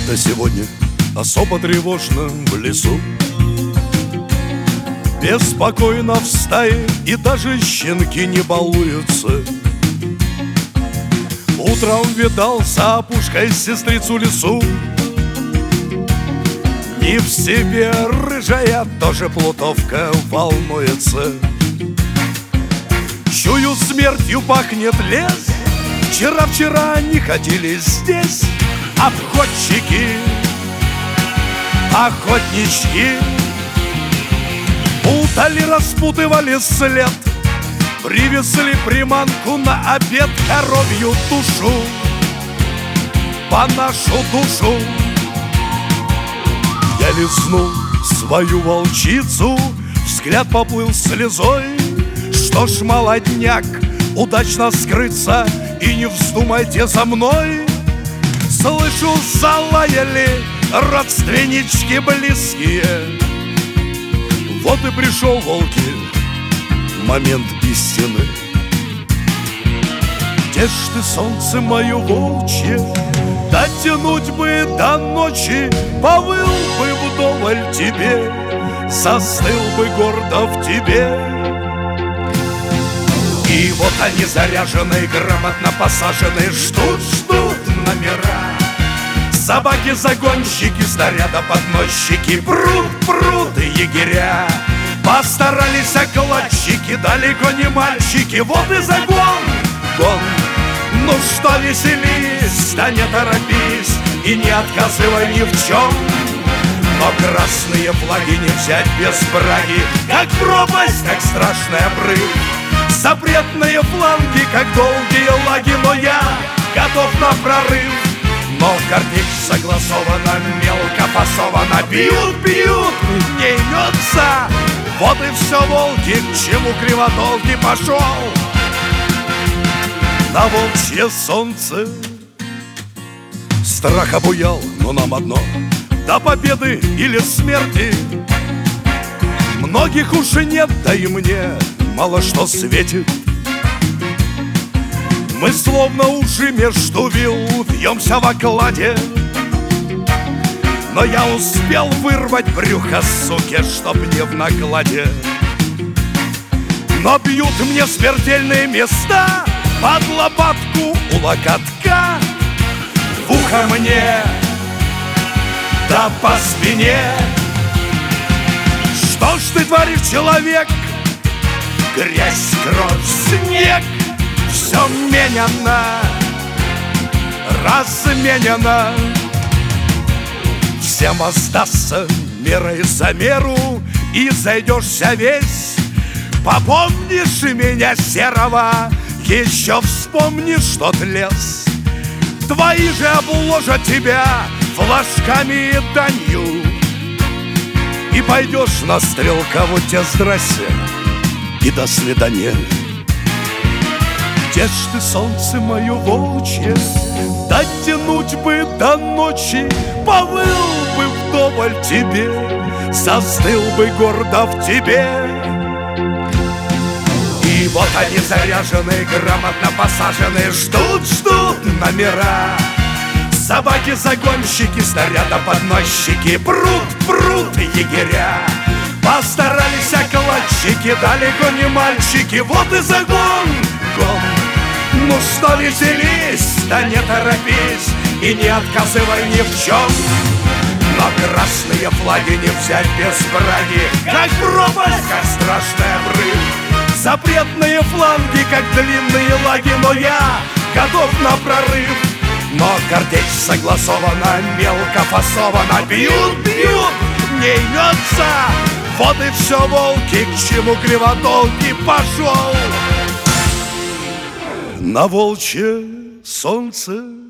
Да сегодня особо тревожно в лесу. Беспокойно в стае, и даже щенки не балуются. Утром видал за опушкой сестрицу лесу. Не в себе рыжая, тоже плутовка волнуется. Чую, смертью пахнет лес. Вчера они ходили здесь обходчики, охотнички. Путали, распутывали след, привезли приманку на обед, коровью душу, по нашу душу. Я лизнул свою волчицу, взгляд поплыл слезой. Что ж, молодняк, удачно скрыться, и не вздумайте за мной. Слышу, залаяли родственнички близкие. Вот и пришел, волки, момент истины. Где ж ты, солнце мое волчье? Дотянуть бы до ночи, повыл бы вдоволь тебе, застыл бы гордо в тебе. И вот они заряженные, грамотно посаженные, ждут номера. Собаки-загонщики, снаряда подносчики, прут егеря. Постарались окладчики, далеко не мальчики. Вот и загон, гон. Ну что, веселись, да не торопись, и не отказывай ни в чем. Но красные флаги не взять без браги, как пропасть, как страшный обрыв. Запретные фланги, как долгие лаги, но я готов на прорыв. Но картечь согласована, мелко фасована, бьют, не имется. Вот и все, волки, к чему кривотолки, пошел на волчье солнце. Страх обуял, но нам одно: до победы или смерти. Многих уже нет, да и мне мало что светит. Мы словно уши между вил вьемся в окладе. Но я успел вырвать брюхо суки, чтоб не в накладе. Но бьют мне смертельные места под лопатку у локотка, в ухо мне, да по спине. Что ж ты творишь, человек? Грязь, кровь, снег, все меняно, разменяно. Всем воздастся мерой за меру, и зайдешься весь. Попомнишь меня, серого, еще вспомнишь тот лес. Твои же обложат тебя флажками и данью, и пойдешь на стрелкову, те здрасте и до свидания. Где ж ты, солнце мое волчье? Дотянуть бы до ночи, повыл бы вдоволь тебе, застыл бы гордо в тебе. И вот они заряженные, грамотно посаженные, ждут номера. Собаки-загонщики, снаряда-подносчики, прут егеря. Постарались окладчики, далеко не мальчики. Вот и загон, гон. Ну что, веселись, да не торопись, и не отказывай ни в чем. Но красные флаги не взять без браги, как пропасть, как страшный обрыв. Запретные фланги, как длинные лаги, но я готов на прорыв. Но картечь согласована, мелко фасована, бьют, не имется. Вот и все, волки, к чему кривотолки, пошел на волчье солнце.